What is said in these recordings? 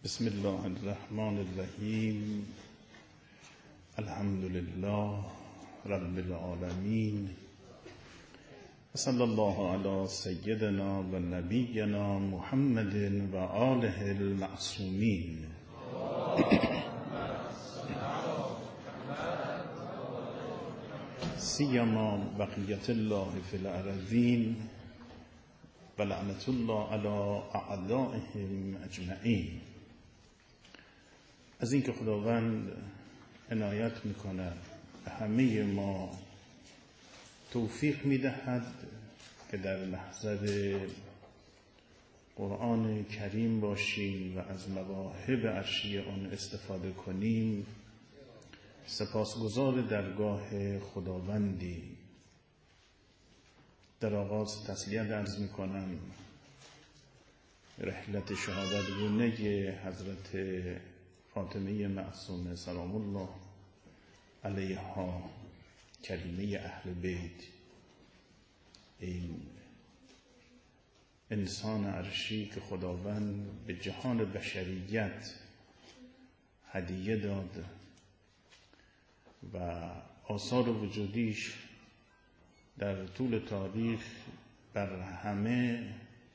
بسم الله الرحمن الرحیم. الحمد لله رب العالمین و صلی الله علی سیدنا و نبینا محمد و آله المعصومین. سیما بقیت الله فی الارضین و لعنت الله علی اعدائهم اجمعین. از اینکه خداوند عنایت میکنه به همه ما توفیق میدهد که در محضر قرآن کریم باشیم و از مواهب عرشی آن استفاده کنیم، سپاسگزار درگاه خداوندی. در آغاز تسلیت عرض میکنم رحلت شهادت گونه حضرت فاطمه معصومه سلام الله علیها، کریمه اهل بیت، این انسان عرشی که خداوند به جهان بشریت هدیه داد و آثار وجودیش در طول تاریخ بر همه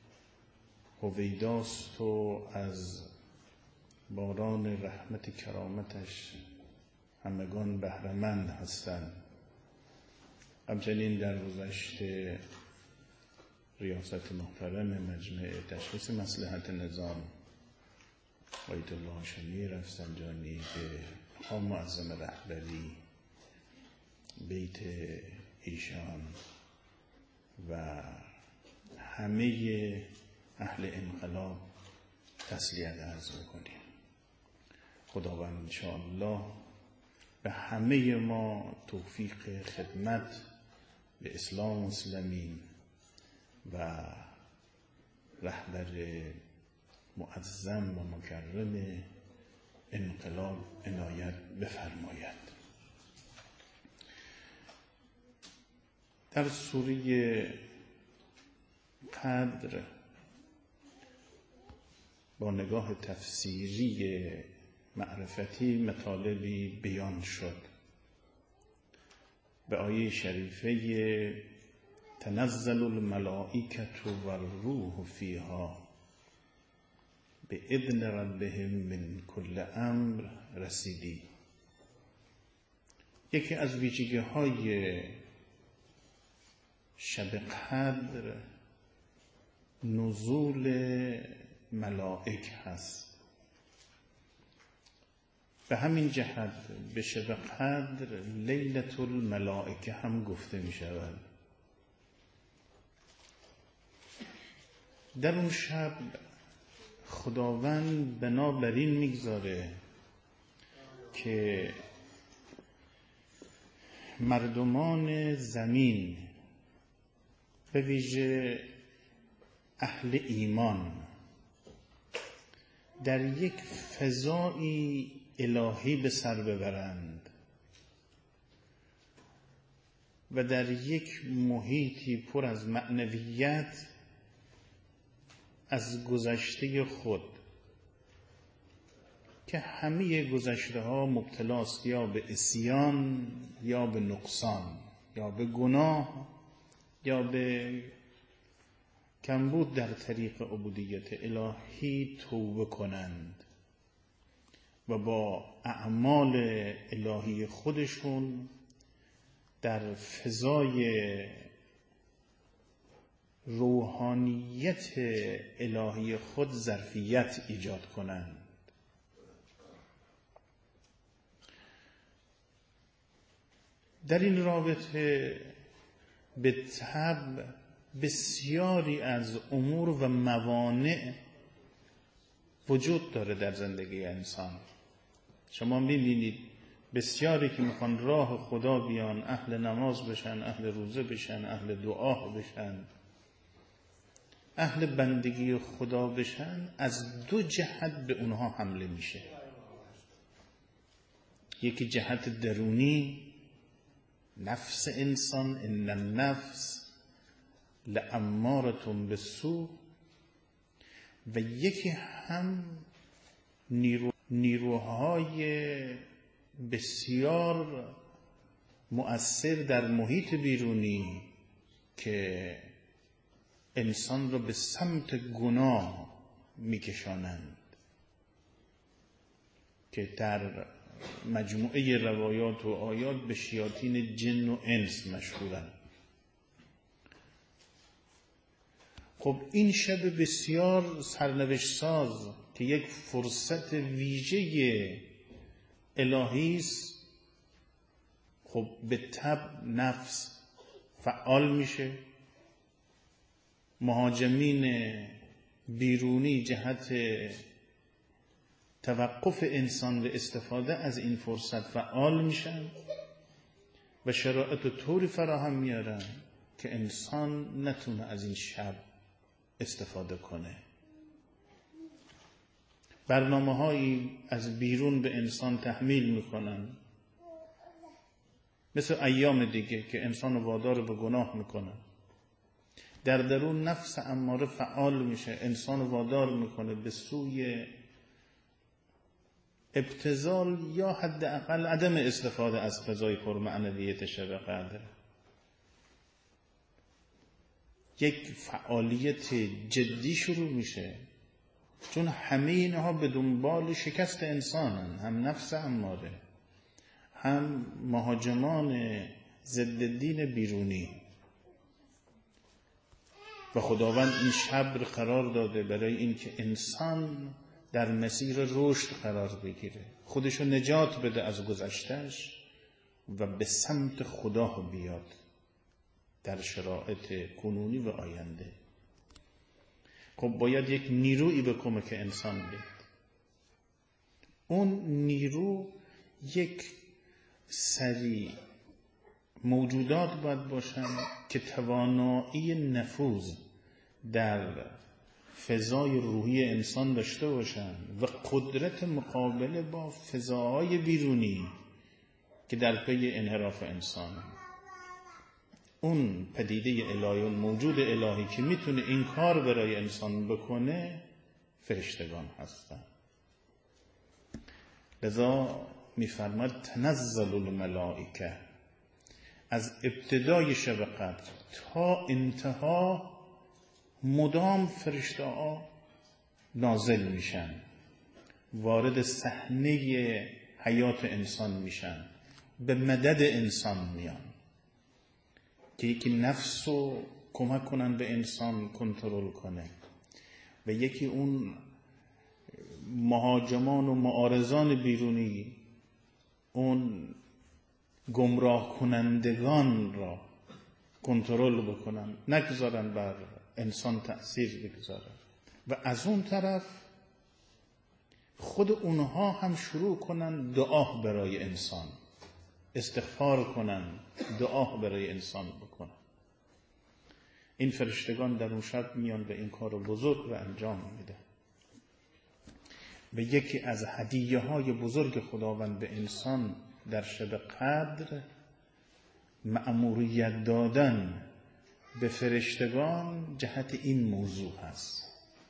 هویداست و از باران رحمت کرامتش همگان بهره‌مند هستند. همچنین در گذشته ریاست محترم مجمع تشخیص مصلحت نظام آیت الله شمیر رفسنجانی به مقام معظم رهبری بیت ایشان و همه اهل انقلاب تسلیت عرض می‌کنیم. خداوند انشاءالله به همه ما توفیق خدمت به اسلام و مسلمین و رهبر معظم و مکرم انقلاب عنایت بفرماید. در سوره قدر با نگاه تفسیری معرفتی مطالبی بیان شد. به آیه شریفه تنزل الملائکة و الروح فیها به اذن ربهم من کل امر رسیدی. یکی از ویژگی های شب قدر نزول ملائک هست. به همین جهت به شب قدر لیلة الملائکه هم گفته می شود. در اون شب خداوند بنابراین میگذاره که مردمان زمین به ویژه اهل ایمان در یک فضایی الهی به سر ببرند و در یک محیطی پر از معنویت از گذشته خود که همه گذشته ها مبتلاست یا به عصیان یا به نقصان یا به گناه یا به کمبود در طریق عبودیت الهی توبه کنند و با اعمال الهی خودشون در فضای روحانیت الهی خود ظرفیت ایجاد کنند. در این رابطه به طبع بسیاری از امور و موانع وجود داره در زندگی انسان. شما می‌بینید بسیاری که میخوان راه خدا بیان، اهل نماز بشن، اهل روزه بشن، اهل دعا بشن، اهل بندگی خدا بشن، از دو جهت به اونها حمله میشه. یکی جهت درونی، نفس انسان، ان النفس لاماره بالسوء، و یکی هم نیروهای بسیار مؤثر در محیط بیرونی که انسان را به سمت گناه میکشانند، که در مجموعه روایات و آیات به شیاطین جن و انس مشهورند. خب این شب بسیار سرنوشت ساز که یک فرصت ویژه الهی است، خب به طبع نفس فعال میشه، مهاجمین بیرونی جهت توقف انسان و استفاده از این فرصت فعال میشن و شرایط طوری فراهم میارن که انسان نتونه از این شب استفاده کنه. برنامه‌هایی از بیرون به انسان تحمیل میکنن، مثل ایام دیگه که انسان وادار به گناه میکنن. در درون نفس اماره فعال میشه، انسان وادار میکنه به سوی ابتذال یا حداقل عدم استفاده از فضای پرمعنویت شب قدر. یک فعالیت جدی شروع میشه، چون همه اینها به دنبال شکست انسانن، هم نفس اماره، هم مهاجمان ضد دین بیرونی. و خداوند این شب قرار داده برای اینکه انسان در مسیر رشد قرار بگیره، خودشو نجات بده از گذشتهش و به سمت خدا بیاد در شرایط کنونی و آینده. خب باید یک نیرویی به کمک انسان بیاد. اون نیرو یک سری موجودات باید باشن که توانایی نفوذ در فضای روحی انسان داشته باشن و قدرت مقابله با فضاهای بیرونی که در پی انحراف انسان. اون پدیده الهی، اون موجود الهی که میتونه این کار برای انسان بکنه فرشتگان هستن. لذا میفرماد تنزل الملائکه، از ابتدای شب قدر تا انتها مدام فرشته ها نازل میشن، وارد صحنه حیات انسان میشن، به مدد انسان میان که یکی نفس رو کمک کنن به انسان کنترل کنه و یکی اون مهاجمان و معارضان بیرونی، اون گمراه کنندگان را کنترل بکنن، نگذارن بر انسان تأثیر بگذارن. و از اون طرف خود اونها هم شروع کنن دعا برای انسان، استغفار کنن، دعا برای انسان بکنن. این فرشتگان در اون شب میان و این کار بزرگ رو انجام میده. و یکی از هدیه های بزرگ خداوند به انسان در شب قدر مأموریت دادن به فرشتگان جهت این موضوع هست.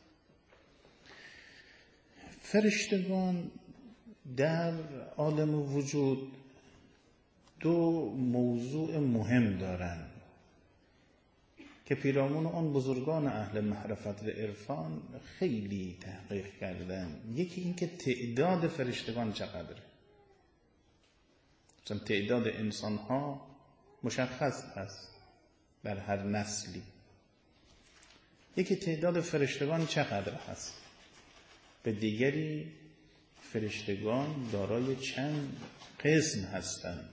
فرشتگان در عالم وجود دو موضوع مهم دارند که پیرامون آن بزرگان اهل معرفت و عرفان خیلی تحقیق کردن. یکی این که تعداد فرشتگان چقدره. مثلا تعداد انسان ها مشخص هست در هر نسلی. یکی تعداد فرشتگان چقدر هست. به دیگری فرشتگان دارای چند قسم هستند.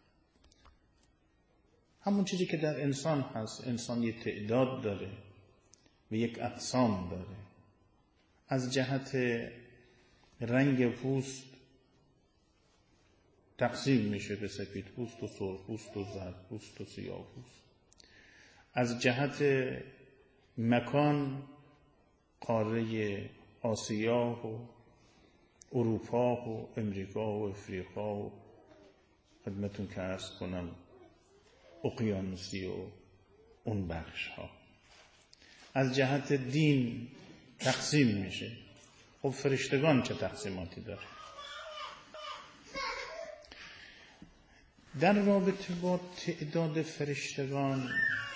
همون چیزی که در انسان هست. انسان یک تعداد داره و یک اقسام داره. از جهت رنگ پوست تقسیم میشه به سفید پوست و سرخ پوست و زرد پوست و سیاه پوست. از جهت مکان قاره آسیا و اروپا و امریکا و افریقا و خدمتون که عرض کنم اقیانوسی و اون بخش ها. از جهت دین تقسیم میشه. خب فرشتگان چه تقسیماتی داره؟ در رابطه با تعداد فرشتگان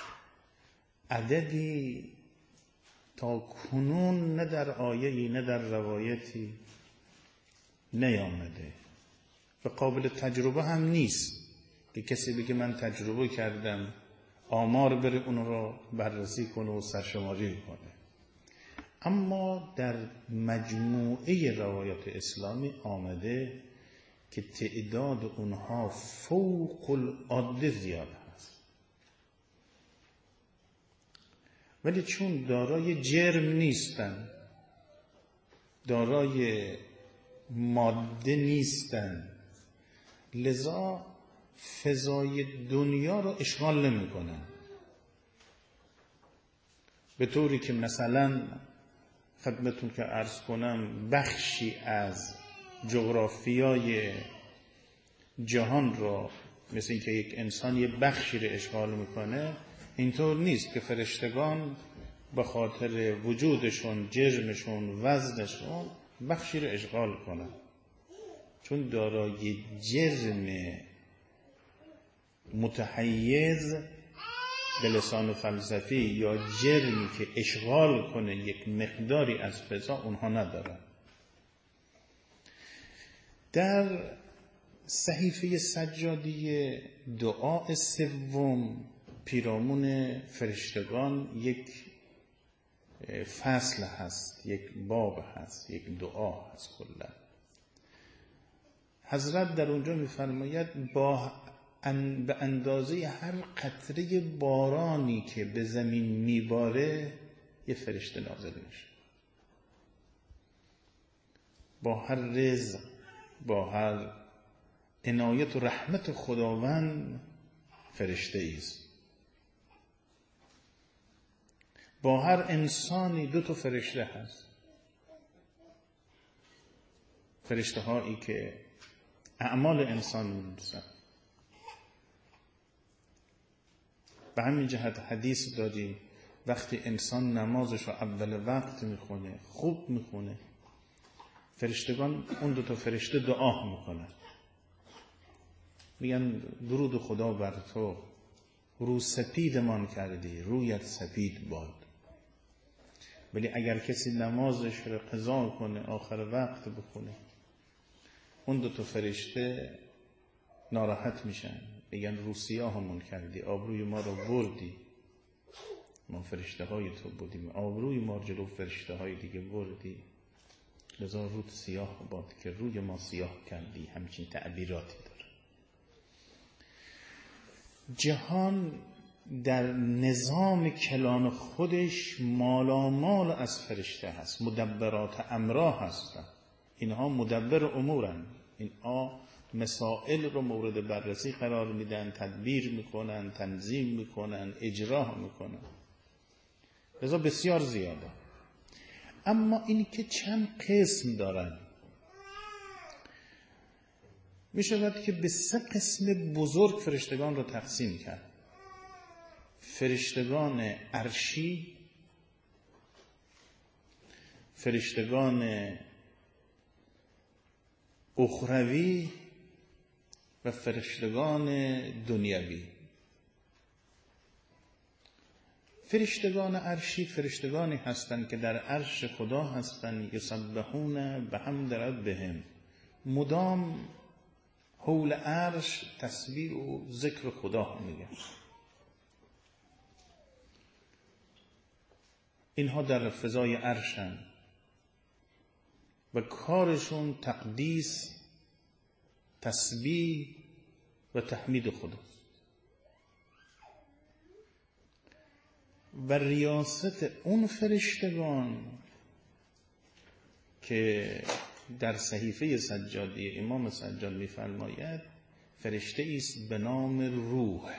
عددی تا کنون نه در آیه‌ای نه در روایتی نیامده و قابل تجربه هم نیست که کسی بگه من تجربه کردم آمار بره اون رو بررسی کنه و سرشماری کنه. اما در مجموعه روایات اسلامی آمده که تعداد اونها فوق العاده زیاد هست، ولی چون دارای جرم نیستن، دارای ماده نیستن، لذا فضای دنیا رو اشغال نمی کنن. به طوری که مثلا خدمتون که عرض کنم بخشی از جغرافیای جهان را مثل اینکه یک انسان یه بخشی رو اشغال میکنه، اینطور نیست که فرشتگان به خاطر وجودشون، جرمشون، وزنشون بخشی رو اشغال کنن، چون دارای جرم متحیز به لسان فلسفی یا جرمی که اشغال کنه یک مقداری از فضا اونها ندارن. در صحیفه سجادی دعا سوم پیرامون فرشتگان یک فصل هست، یک باب هست، یک دعا هست. کلا حضرت در اونجا می‌فرماید به اندازه هر قطره بارانی که به زمین میباره یه فرشته نازل میشه. با هر رزق، با هر عنایت و رحمت خداوند فرشته ایست. با هر انسانی 2 فرشته هست. فرشته هایی که اعمال انسان می‌نویسن. به همین جهت حدیث داریم وقتی انسان نمازش رو اول وقت میخونه، خوب میخونه، فرشتگان اون 2 فرشته دعا میکنن، میگن درود خدا بر تو، رو سپیدمان کردی، رویت سپید باد. ولی اگر کسی نمازش رو قضا کنه، آخر وقت بخونه، اون 2 فرشته ناراحت میشن، میگن رو سیاهمون کردی، آبروی ما رو بردی، ما فرشته های تو بودیم، آبروی ما جلو فرشته های دیگه بردی، لذا روت سیاه باد که روی ما سیاه کردی. همچین تعبیراتی داره. جهان در نظام کلان خودش مالامال از فرشته هست، مدبرات امرا هستن. اینها مدبر امورن، اینها مسائل رو مورد بررسی قرار میدن، تدبیر میکنن، تنظیم میکنن، اجرا میکنن، لذا بسیار زیاده. اما اینی که چند قسم دارن، میشود که به 3 قسم بزرگ فرشتگان رو تقسیم کرد. فرشتگان عرشی، فرشتگان اخروی و فرشتگان دنیوی. فرشتگان عرشی فرشتگانی هستند که در عرش خدا هستند، یسبحون بحمد ربهم، مدام حول عرش تسبیح و ذکر خدا میگن. اینها در فضای عرشن و کارشون تقدیس، تسبیح و تحمید خداست. و ریاست اون فرشتگان که در صحیفه سجادی امام سجاد می‌فرماید فرشته است به نام روح.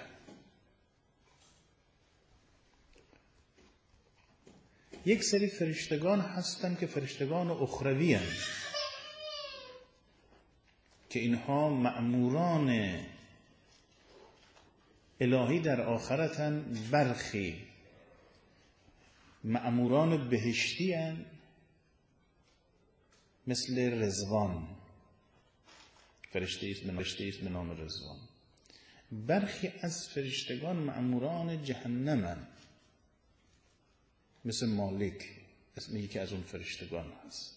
یک سری فرشتگان هستند که فرشتگان اخروی هستند که اینها مأموران الهی در آخرتن، برخی مأموران بهشتی هستند مثل رضوان، فرشته است به نام رضوان. برخی از فرشتگان مأموران جهنمن، مثل مالک اسم یکی از اون فرشتگان هست.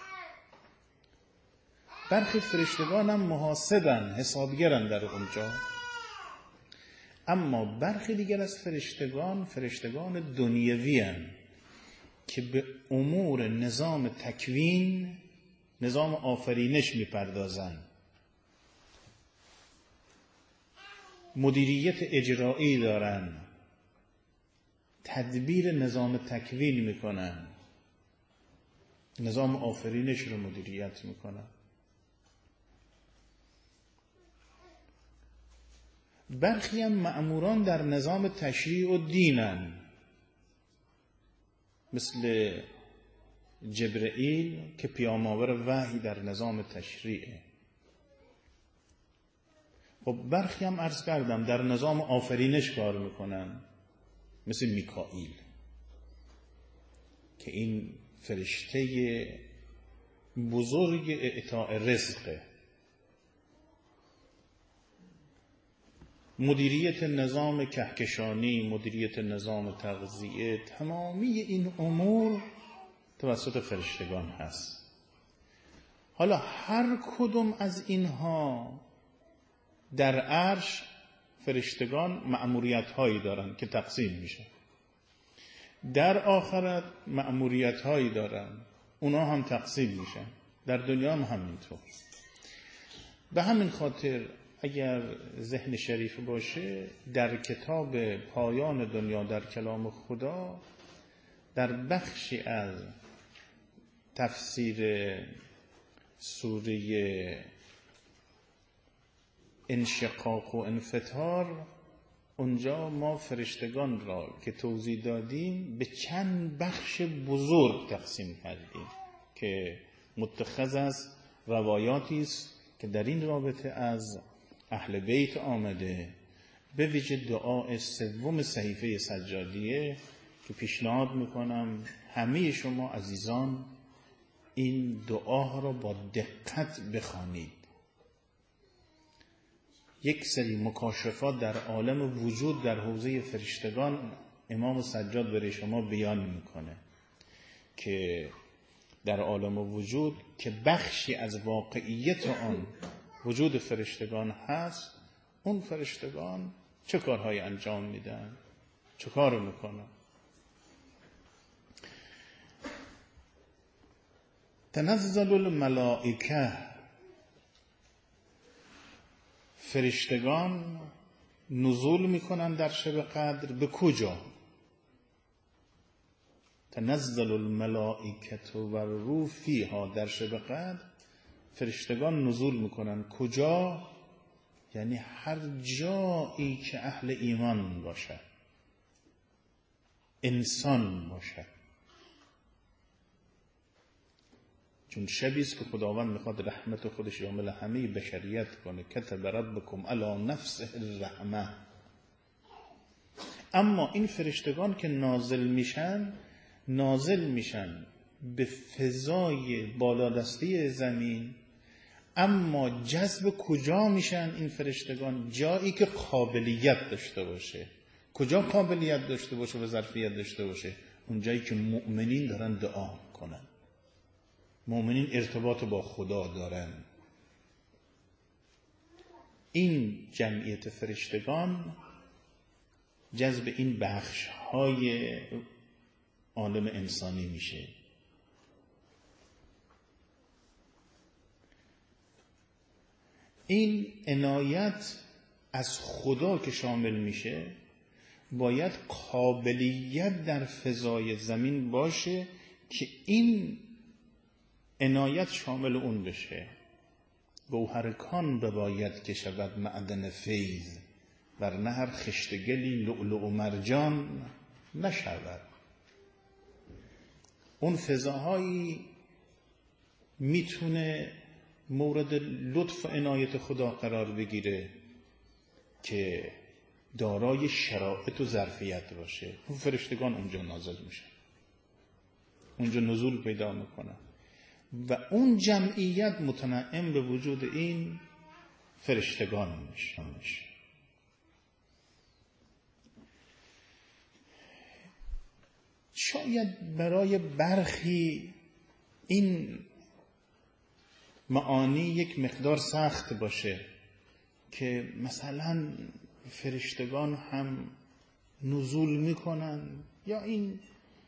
برخی فرشتگان هم محاسبن، حسابگرن در اونجا. اما برخی دیگر از فرشتگان دنیوی هن که به امور نظام تکوین، نظام آفرینش میپردازن، مدیریت اجرایی دارن، تدبیر نظام تکوین میکنن، نظام آفرینش رو مدیریت میکنن. برخی هم مأموران در نظام تشریع و دینن، مثل جبرئیل که پیام‌آور وحی در نظام تشریعه. خب برخی هم عرض کردم در نظام آفرینش کار میکنن، مثل میکائیل که این فرشته بزرگ اعطاء رزقه. مدیریت نظام کهکشانی، مدیریت نظام تغذیه، تمامی این امور توسط فرشتگان هست. حالا هر کدوم از اینها در عرش فرشتگان مأموریت هایی دارن که تقسیم میشه. در آخرت مأموریت هایی دارن، اونا هم تقسیم میشن. در دنیا هم همینطور. به همین خاطر اگر ذهن شریف باشه، در کتاب پایان دنیا در کلام خدا، در بخشی از تفسیر سوره انشقاق و انفطار، اونجا ما فرشتگان را که توضیح دادیم به چند بخش بزرگ تقسیم کردیم که متخذ از روایاتی است که در این رابطه از اهل بیت آمده، به ویژه دعای سوم صحیفه سجادیه که پیشنهاد میکنم همه شما عزیزان این دعا را با دقت بخوانید. یک سری مکاشفات در عالم وجود در حوزه فرشتگان امام سجاد برای شما بیان میکنه که در عالم وجود که بخشی از واقعیت آن وجود فرشتگان هست، اون فرشتگان چه کارهایی انجام میدن، چه کار میکنن. تنزل الملائکه، فرشتگان نزول میکنن در شب قدر. به کجا؟ تنزل الملائکه و الروح فیها، در شب قدر فرشتگان نزول میکنن. کجا؟ یعنی هر جایی که اهل ایمان باشه، انسان باشه. چون شبی است که خداوند میخواد رحمت خودش شامل همه بشریت کنه. کتب ربکم علی نفسه الرحمه. اما این فرشتگان که نازل میشن به فضای بالادستی زمین، اما جذب کجا میشن این فرشتگان؟ جایی که قابلیت داشته باشه. کجا قابلیت داشته باشه و ظرفیت داشته باشه؟ اون جایی که مؤمنین دارن دعا کنن، مؤمنین ارتباط با خدا دارن. این جمعیت فرشتگان جذب این بخش های عالم انسانی میشه. این عنایت از خدا که شامل میشه، باید قابلیت در فضای زمین باشه که این عنایت شامل اون بشه. گوهر کان بباید که شود معدن فیض، ورنه هر خشتگلی لؤلؤ و مرجان نشود. اون فضاهایی میتونه مورد لطف و عنایت خدا قرار بگیره که دارای شرایط و ظرفیت باشه. اون فرشتگان اونجا نازل میشن، اونجا نزول پیدا میکنن. و اون جمعیت متنعم به وجود این فرشتگان میشه. شاید برای برخی این معانی یک مقدار سخت باشه که مثلا فرشتگان هم نزول میکنن، یا این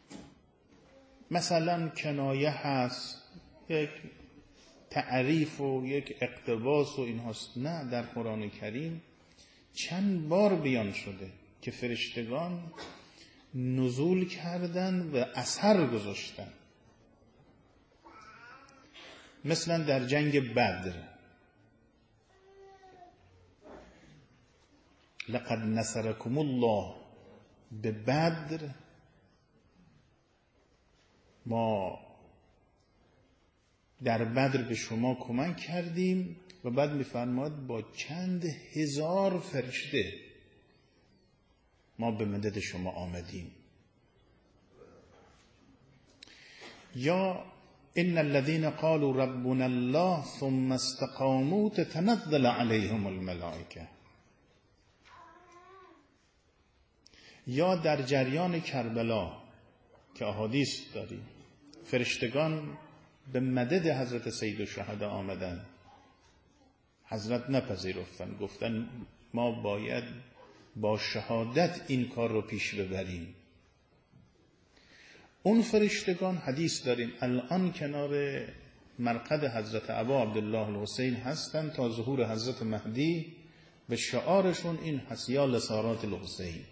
مثلا کنایه هست، یک تعریف و یک اقتباس و این هست. نه، در قرآن کریم چند بار بیان شده که فرشتگان نزول کردن و اثر گذاشتن. مثلا در جنگ بدر، لقد نصرکم الله به بدر، ما در بدر به شما کمک کردیم، و بعد می‌فرماید با چند هزار فرشته ما به مدد شما آمدیم. یا ان الذين قالوا ربنا الله ثم استقاموا تتنزل عليهم الملائكه. یا در جریان کربلا که احادیث داریم، فرشتگان به مدد حضرت سید الشهدا آمدن، حضرت نپذیرفتن، گفتن ما باید با شهادت این کار رو پیش ببریم. اون فرشتگان حدیث داریم الان کنار مرقد حضرت ابا عبدالله الحسین هستن تا ظهور حضرت مهدی، به شعارشون این هست یا لسارات الحسین.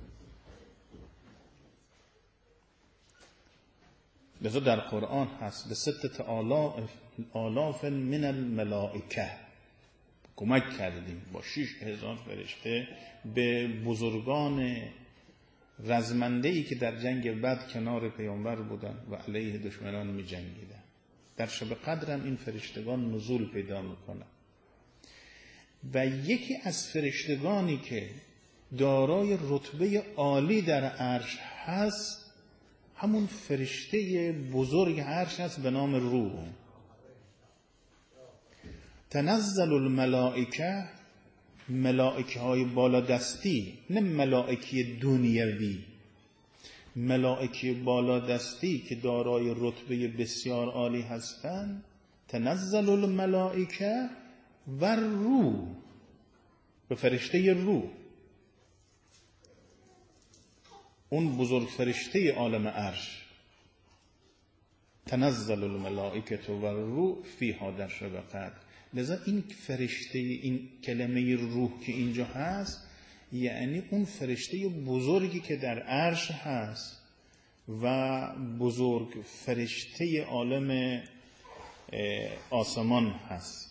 لذا در قرآن هست به ستت آلاف من الملائکه کمک کردیم، با 6000 فرشته به بزرگان رزمنده‌ای که در جنگ بدر کنار پیامبر بودن و علیه دشمنان می جنگیدن. در شب قدر هم این فرشتگان نزول پیدا میکنن. و یکی از فرشتگانی که دارای رتبه عالی در عرش هست همون فرشته بزرگ عرش هست به نام روح. تنزل الملائکه، ملائکه های بالا دستی، نه ملائکه دنیوی، ملائکه بالا دستی که دارای رتبه بسیار عالی هستند. تنزل الملائکه و روح، به فرشته روح، اون بزرگ فرشته عالم عرش. تنزل الملائکه و روح فیها در شب قدر. لذا این فرشته، این کلمه روح که اینجا هست یعنی اون فرشته بزرگی که در عرش هست و بزرگ فرشته عالم آسمان هست.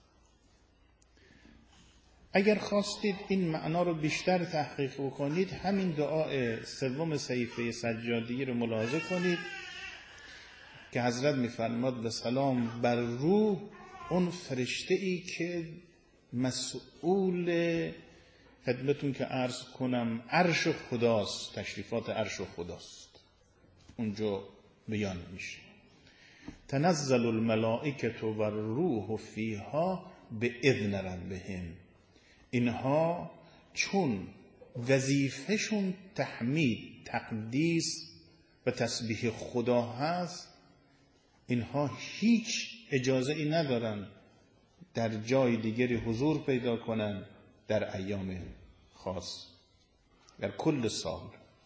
اگر خواستید این معنا رو بیشتر تحقیق بکنید، همین دعای سوم صحیفه سجادی رو ملاحظه کنید که حضرت می‌فرماد و سلام بر روح، اون فرشته ای که مسئول خدمتون که عرض کنم عرش خداست، تشریفات عرش خداست، اونجا بیان میشه. تنزل الملائکه و الروح فیها باذن ربهم. اینها چون وظیفهشون تحمید، تقدیس و تسبیح خدا هست، اینها هیچ اجازه ای ندارن در جای دیگری حضور پیدا کنن در ایام خاص، در کل سال.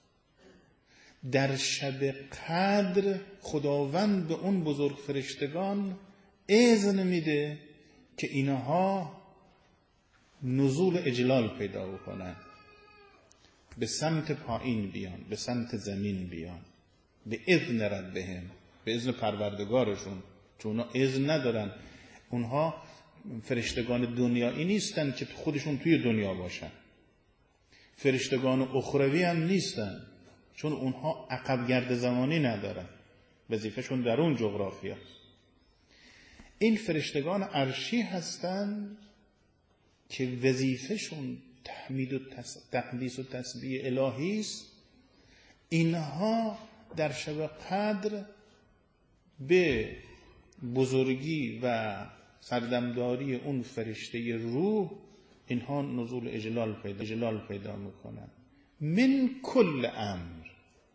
در شب قدر خداوند به اون بزرگ فرشتگان اذن میده که اینها نزول اجلال پیدا بکنن، به سمت پایین بیان، به سمت زمین بیان، به اذن ربهم، به اذن پروردگارشون، چون اونا اذن ندارن. اونها فرشتگان دنیایی نیستن که خودشون توی دنیا باشن، فرشتگان اخروی هم نیستن چون اونها عقب گرد زمانی ندارن، وظیفهشون در اون جغرافیا. این فرشتگان عرشی هستن که وظیفهشون تحمید و تقدیس و تسبیح الهی است. اینها در شب قدر به بزرگی و سردمداری اون فرشته روح، اینها نزول اجلال پیدا میکنن. من کل امر،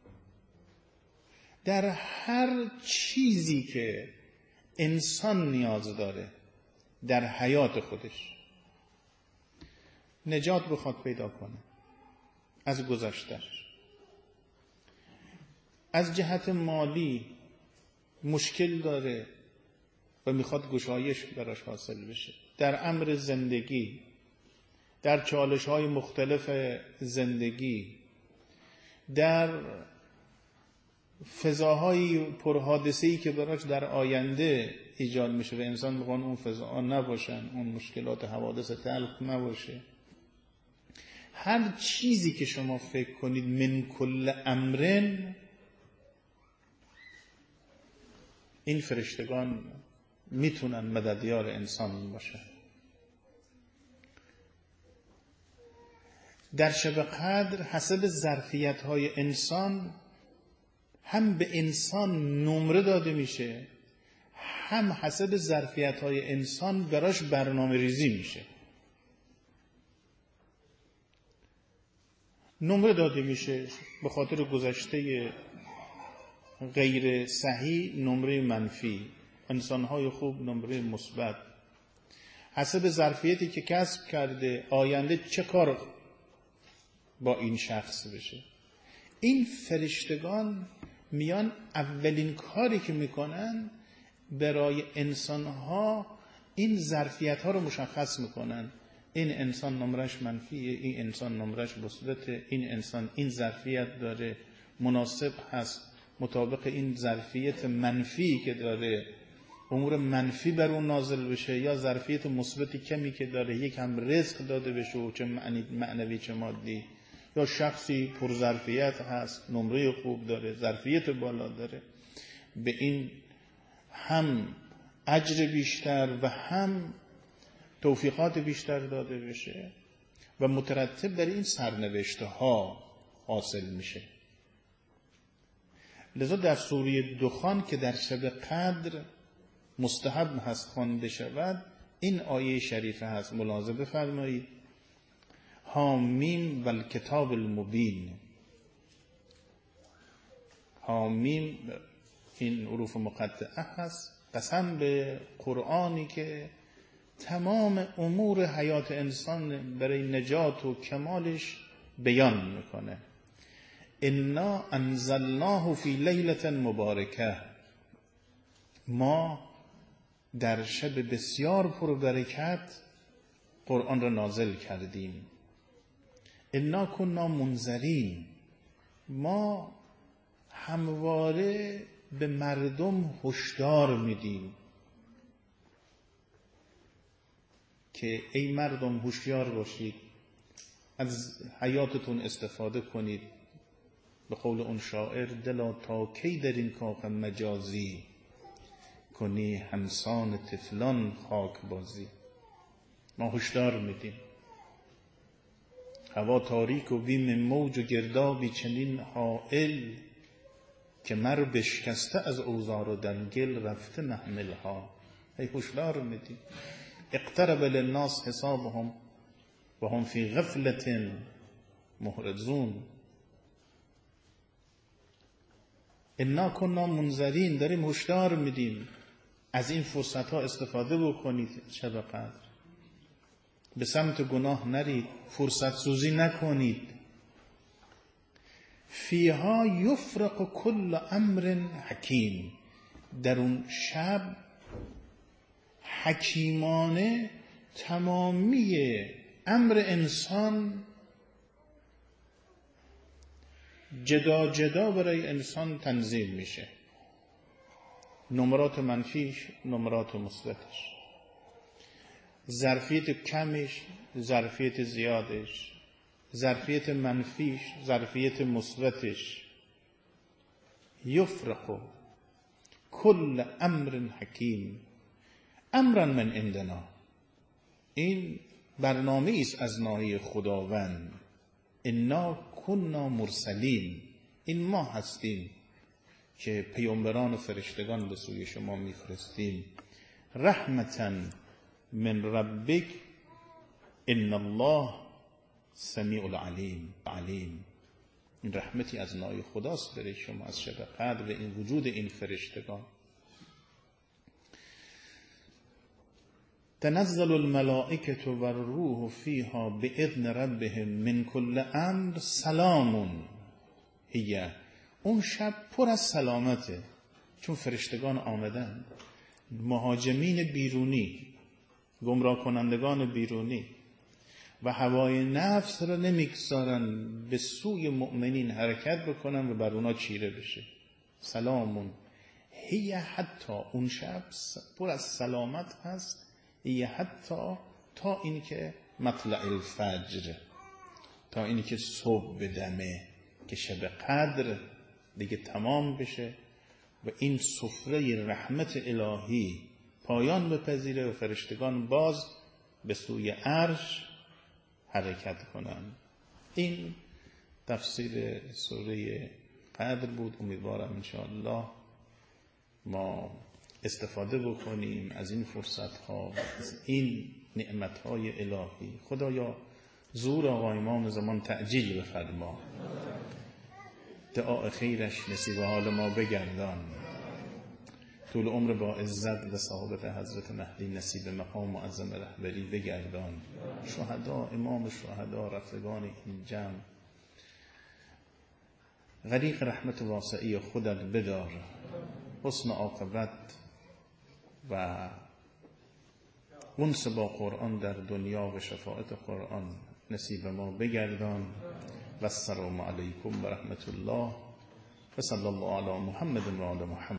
در هر چیزی که انسان نیاز داره در حیات خودش، نجات بخواد پیدا کنه از گذشته‌اش، از جهت مالی مشکل داره و میخواد گشایش براش حاصل بشه، در امر زندگی، در چالش‌های مختلف زندگی، در فضاهای پرحادثه‌ای که براش در آینده ایجاد میشه و انسان میخوان اون فضاها نباشن، اون مشکلات حوادث تلخ نباشه. هر چیزی که شما فکر کنید من کل امرن، این فرشتگان میتونن مددیار انسان باشن. در شب قدر حسب ظرفیت‌های انسان هم به انسان نمره داده میشه، هم حسب ظرفیت‌های انسان براش برنامه ریزی میشه. نمره داده میشه به خاطر گذشته غیر صحیح نمره منفی، انسان‌های خوب نمره مثبت، حسب ظرفیتی که کسب کرده آینده چه کار با این شخص بشه. این فرشتگان میان اولین کاری که میکنن برای انسانها این ظرفیت‌ها رو مشخص میکنن. این انسان نمرش منفیه، این انسان نمرش مثبته، این انسان این ظرفیت داره، مناسب هست مطابق این ظرفیت منفی که داره امور منفی بر اون نازل بشه، یا ظرفیت مثبتی کمی که داره یک هم رزق داده بشه و چه معنوی چه مادی، یا شخصی پرظرفیت هست، نمره خوب داره، ظرفیت بالا داره، به این هم اجر بیشتر و هم توفیقات بیشتر داده بشه و مترتب بر این سرنوشته ها حاصل میشه. لذا در سوره دخان که در شب قدر مستحب هست خوانده شود، این آیه شریفه هست، ملاحظه بفرمایید: حامیم و الکتاب المبین. حامیم این حروف مقطعه هست، قسم به قرآنی که تمام امور حیات انسان برای نجات و کمالش بیان میکنه. انا انزلناه فی لیلة مبارکه، ما در شب بسیار پربرکت قرآن را نازل کردیم. انا کنا منذرین، ما همواره به مردم هشدار میدیم که ای مردم هوشیار باشید، از حیاتتون استفاده کنید. به قول اون شاعر: دلا تا کی در این کاخ مجازی، کنی همسان طفلان خاک بازی. ما هشدار میدیم. هوا تاریک و بیم موج و گردابی چنین حائل، که مر بشکسته از اوزار و دنگل رفته محملها. ای هشدار میدیم. اقترب للناس حسابهم و هم فی غفلة محرزون. انا کنا منذرین، داریم هشدار میدیم از این فرصت ها استفاده بکنید. شب قدر به سمت گناه نرید، فرصت سوزی نکنید. فیها یفرق کل امر حکیم، در اون شب حکیمانه تمامی امر انسان جدا جدا برای انسان تنظیم میشه. نمرات منفیش، نمرات مثبتش، ظرفیت کمش، ظرفیت زیادش، ظرفیت منفیش، ظرفیت مثبتش. یفرق کل امر حکیم امرا من عندنا، این برنامه است از ناحیه خداوند. انا کنا مرسلین، این ما هستیم که پیامبران و فرشتگان به سوی شما میفرستیم. رحمتاً من ربک ان الله سمیع العلیم. این رحمتی از نای خداست برای شما از شب قدر و این وجود این فرشتگان. تنزل الملائکة و الروح فیها باذن ربهم من کل امر سلام هی. اون شب پر از سلامته، چون فرشتگان آمدن. مهاجمین بیرونی، گمراه کنندگان بیرونی و هوای نفس را نمیگذارن به سوی مؤمنین حرکت بکنن و بر اونا چیره بشه. سلامون هی، حتی اون شب پر از سلامت هست. هی حتی تا این که مطلع الفجر، تا این که صبح بدمه که شب قدر دیگه تمام بشه و این سفره رحمت الهی پایان بپذیره و فرشتگان باز به سوی عرش حرکت کنن. این تفسیر سوره قدر بود. امیدوارم انشاءالله ما استفاده بکنیم از این فرصت ها، از این نعمت های الهی. خدایا ظهور آقا امام زمان تعجیل بفرما، دعا خیرش نصیب حال ما بگردان، طول عمر با عزت و صحابت حضرت مهدی نصیب مقام معظم رهبری بگردان. شهدا، امام شهدا، رفقان این جمع غریق رحمت واسعی خودت بدار. حسن عاقبت و انس با قرآن در دنیا و شفاعت قرآن نصیب ما بگردان. و السلام علیکم و رحمت الله و صلی الله علی محمد و آل محمد.